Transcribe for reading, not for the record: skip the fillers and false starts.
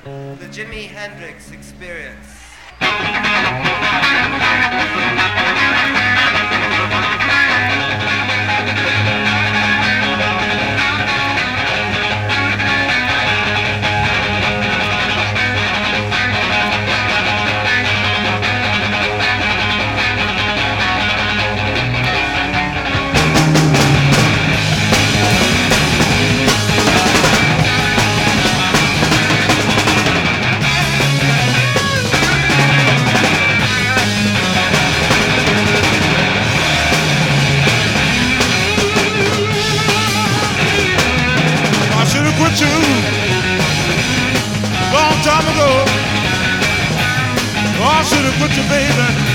The Jimi Hendrix Experience. Quit you long time ago. Oh, I should have quit you, baby.